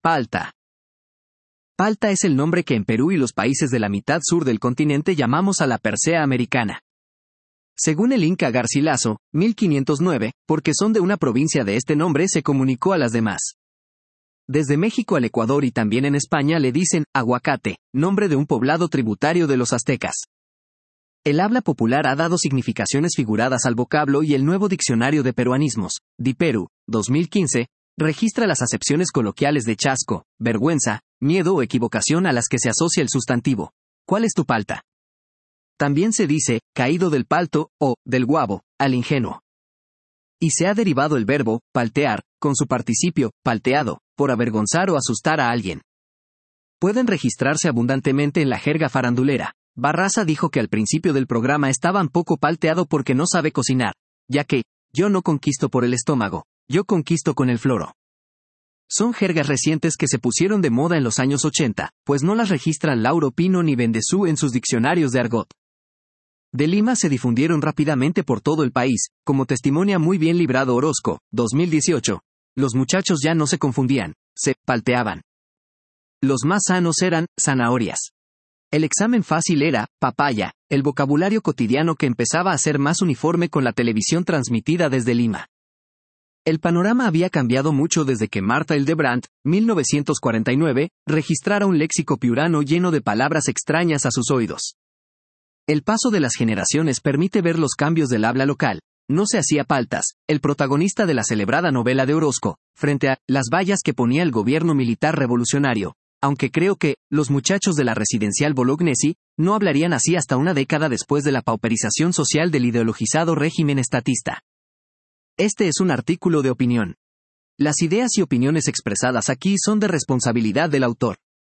Palta. Palta es el nombre que en Perú y los países de la mitad sur del continente llamamos a la Persea americana. Según el Inca Garcilaso, 1509, porque son de una provincia de este nombre se comunicó a las demás. Desde México al Ecuador y también en España le dicen aguacate, nombre de un poblado tributario de los aztecas. El habla popular ha dado significaciones figuradas al vocablo y el nuevo diccionario de peruanismos, Diperu, 2015, registra las acepciones coloquiales de chasco, vergüenza, miedo o equivocación a las que se asocia el sustantivo. ¿Cuál es tu palta? También se dice, caído del palto, o, del guabo, al ingenuo. Y se ha derivado el verbo, paltear, con su participio, palteado, por avergonzar o asustar a alguien. Pueden registrarse abundantemente en la jerga farandulera. Barraza dijo que al principio del programa estaban poco palteado porque no sabe cocinar, ya que, yo no conquisto por el estómago, yo conquisto con el floro. Son jergas recientes que se pusieron de moda en los años 80, pues no las registran Lauro Pino ni Bendezú en sus diccionarios de argot. De Lima se difundieron rápidamente por todo el país, como testimonia muy bien Librado Orozco, 2018. Los muchachos ya no se confundían, se palteaban. Los más sanos eran zanahorias. El examen fácil era papaya, el vocabulario cotidiano que empezaba a ser más uniforme con la televisión transmitida desde Lima. El panorama había cambiado mucho desde que Martha Hildebrandt, 1949, registrara un léxico piurano lleno de palabras extrañas a sus oídos. El paso de las generaciones permite ver los cambios del habla local. No se hacía paltas, el protagonista de la celebrada novela de Orozco, frente a las vallas que ponía el gobierno militar revolucionario, aunque creo que los muchachos de la residencial Bolognesi no hablarían así hasta una década después de la pauperización social del ideologizado régimen estatista. Este es un artículo de opinión. Las ideas y opiniones expresadas aquí son de responsabilidad del autor.